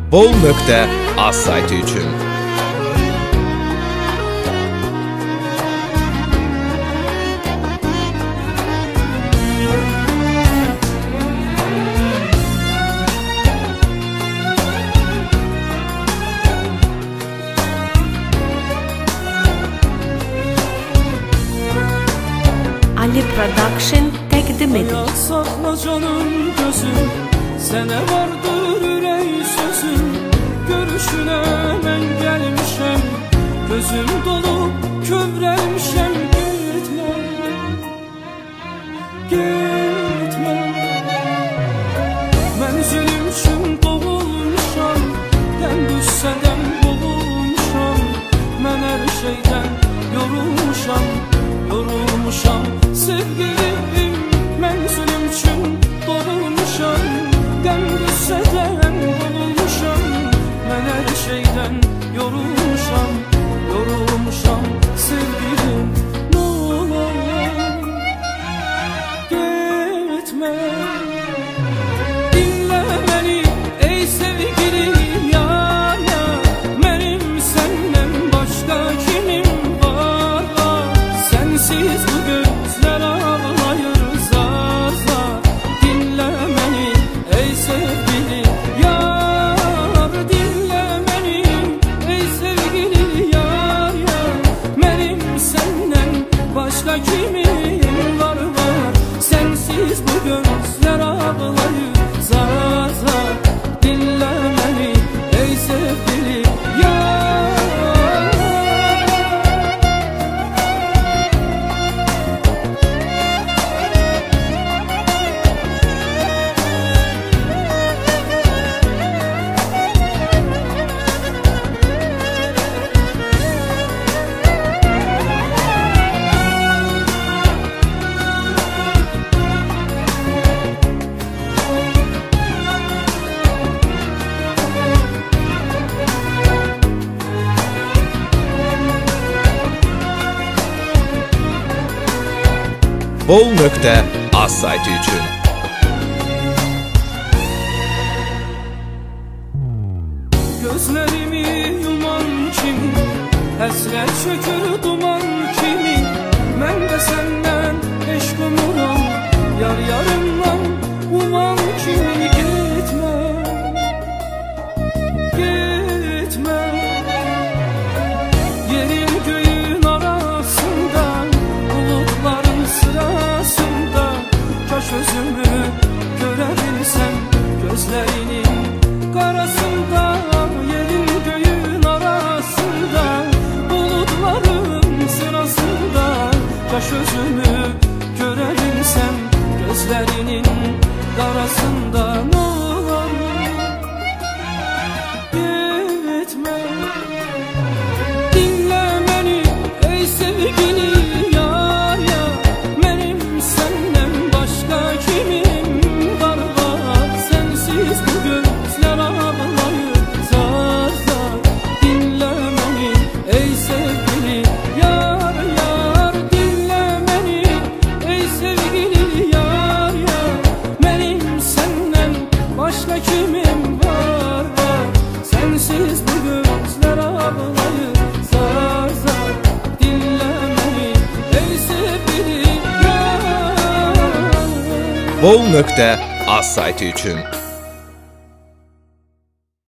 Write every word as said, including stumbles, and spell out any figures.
bol nöqtə az sayti üçün. Ali Production təqdim edir. Sakla canım gözüm, sənə vardır ürək sözüm. Görüşünə mən gəlmişəm, gözüm dolu kövrəlmişəm. Getmə, getmə. Mən zülüm üçün doğulmuşam, dən düşsə dən boğulmuşam. Mən hər şeydən yorulmuşam, yorulmuşam. Sevgilim, mən zülüm üçün doğulmuşam, qəm düşədən boğulmuşam. Mən hər şeydən yorulmuşam, yorulmuşam. Sevgilim, nə olar, getmə. Dinlə məni, ey sevgilim, yar, yar. Mənim səndən başqa kimim var, var. Sənsiz bu gözlər ağlayır zar, zar. Dinlə məni, ey sevgilim, yar. Dinlə məni, ey sevgilim, yar, yar. Mənim səndən başqa kimim var, var. Sənsiz bu gözlər ağlayır zar, zar. Dinlə məni, ey sevgilim, yar. bol nöqtə az sayti üçün. Gözlerimi yuman kimi, həsrət çökür duman kimi. Mən də səndən eşq umuram, yar yarımdan uman kimi. Getmə, getmə. Yerin göyün arasında, bulutların sırasında. Kaş özümü görə bilsəm, gözlərinin qarasında. Yerin göyün arasında, bulutların sırasında. Kaş özümü görə bilsəm, gözlərinin qarasında. Nə olar, getmə. Dinlə məni, ey sevgili, yar, yar. Mənim səndən başqa kimim var, var. Sənsiz bu gözlər ağlayır zar, zar. Dinlə məni, ey sevgili, yar, yar. Dinlə məni, ey sevgili, yar, yar. Mənim səndən başqa kimim var, var. Sənsiz bu gözlər ağlayır zar, zar. Dinlə məni, ey sevgili, yar. bol nöqtə az sayti üçün.